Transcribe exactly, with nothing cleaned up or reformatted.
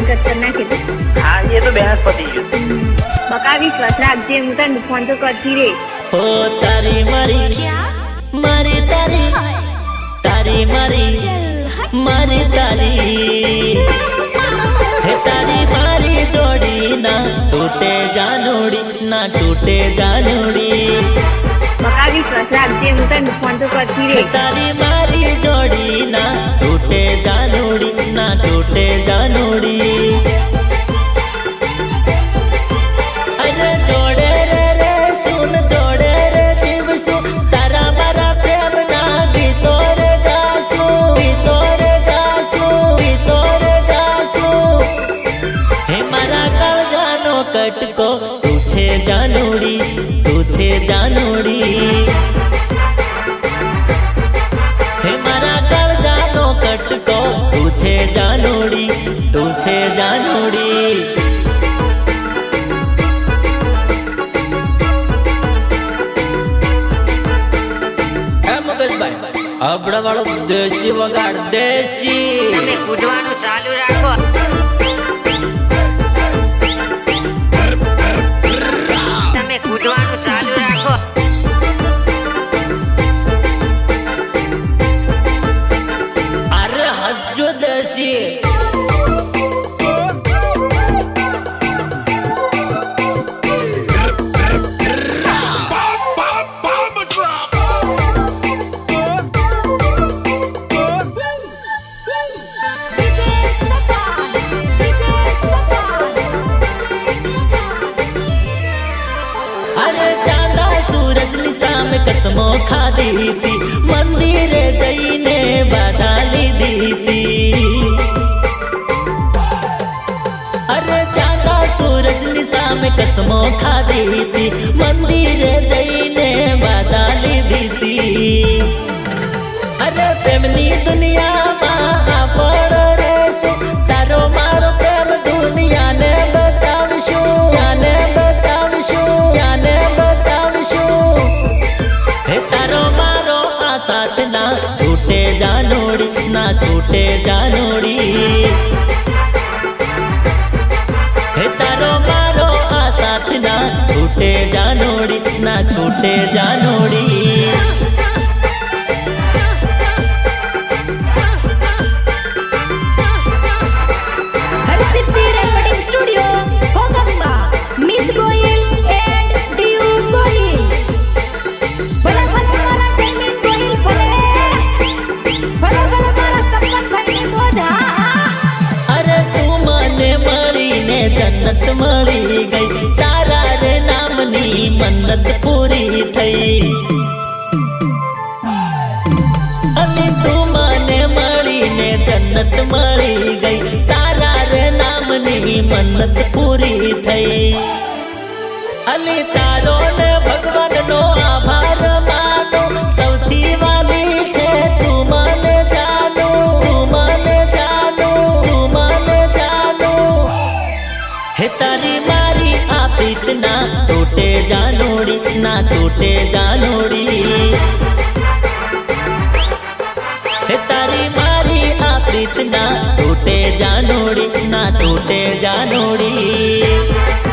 Cut करना के हाँ ये तो बहस पति है बका विश्वास राखजे हूँ तन फोन तो करती रे हो तारी मारी क्या मारी तारी तारी मारी मारी तारी हे तारी मारी जोड़ी ना टूटे जानोड़ी ना टूटे जानोड़ी बका विश्वास राखजे हूँ तन फोन तो करती रे तारी मारी जोड़ी ना टूटे जानोड़ी ना टूटे जानोड़ी अरे जोड़े रे रे सुन जोड़े रे जीव सुन तारा मारा प्रेम ना गीतो रे गासू गीतो रे गासू गीतो रे गासू हे मारा कल जानो कटको तुझे जानोड़ी तुझे जानोड़ी हे मारा कल जानो कटको तुझे जानोड़ी तुझे जानोड़ी अपना वालों देशी वगाड़ देशी તમે કૂદવાનું ચાલુ રાખો તમે કૂદવાનું ચાલુ રાખો अरे हज्जो देशी कसमों खा दी थी मंदिर जईने बाधा ली दी थी अरे चांदा सूरज निशा में कसमों खा दी थी मंदिर जईने बाधा ली दी थी अरे प्रेमनी दुनिया मां पर रेसो तारो मारो प्रेम दुनिया ने बतावशो याने बतावशो याने बतावशो हे तारो मारो आ साथ ना छूटे जानोड़ी ना छूटे जानोड़ी हे तारो मारो आ साथ ना छूटे जानोड़ी ना छूटे जानोड़ी जन्नत मળી गई तारा रे नामनी मन्नत पूरी थई अली तू माने मળી ने जन्नत मળી गई तारा रे नामनी मन्नत पूरी थई अली तारो ने भगवान नो आभार मानो सौथी वाली छे तू माने जानो तू माने जानो तू माने जानो हे तारी मारी आपीत ना टूटे जानोड़ी ना टूटे जानोड़ी हे तारी मारी आपीत ना टूटे जानोड़ी ना टूटे जानोड़ी।